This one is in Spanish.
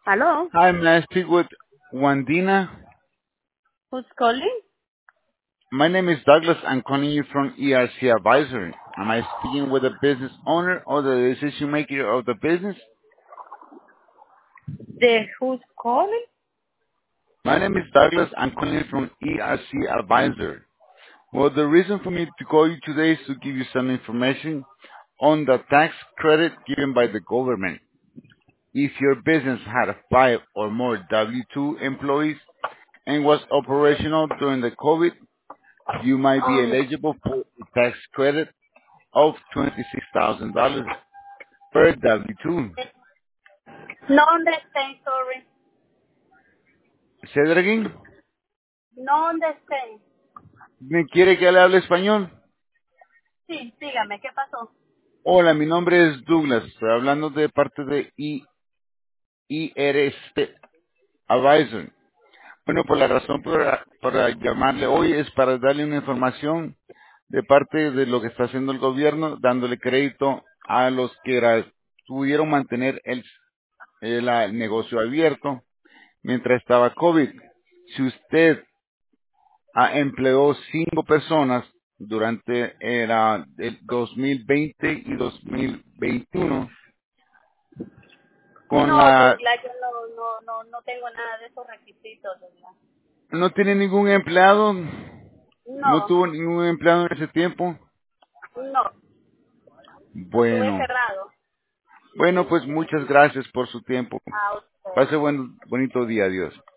Hello? Hi, may I speak with Wandina? Who's calling? My name is Douglas. I'm calling you from ERC Advisory. Am I speaking with the business owner or the decision maker of the business? The who's calling? My name is Douglas. I'm calling you from ERC Advisory. Well, the reason for me to call you today is to give you some information on the tax credit given by the government. If your business had 5 or more W-2 employees and was operational during the COVID, you might be eligible for a tax credit of $26,000 per W-2. No understand, sorry. Say that again. No understand. ¿Me quiere que le hable español? Sí, dígame, ¿qué pasó? Hola, mi nombre es Douglas. Estoy hablando de parte de IRC Advisor. Bueno, por la razón para llamarle hoy es para darle una información de parte de lo que está haciendo el gobierno, dándole crédito a los que pudieron mantener el negocio abierto mientras estaba COVID. Si usted empleó 5 personas durante el 2020 y 2021 con No, la... Douglas, yo no tengo nada de esos requisitos, Douglas. ¿No tiene ningún empleado? ¿No No, tuvo ningún empleado en ese tiempo? no. Estuve Bueno, cerrado. bueno, pues muchas gracias por su tiempo. A usted. Pase bonito día, adiós.